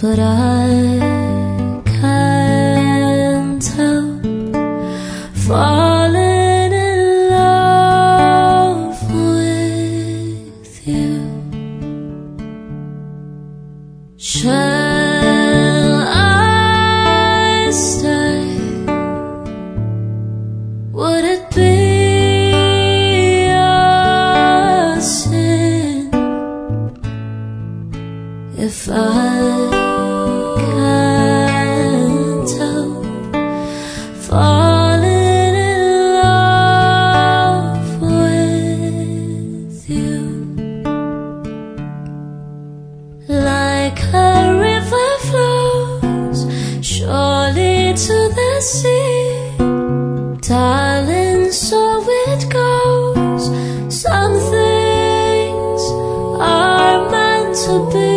but I can't help falling in love with you. Shall I stay? Would it be a sin if I can't help falling in love with you? Like a river flows surely to the sea, darling, so it goes. Some things are meant to be.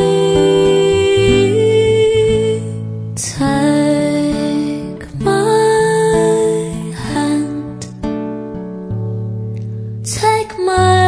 Take my hand, take my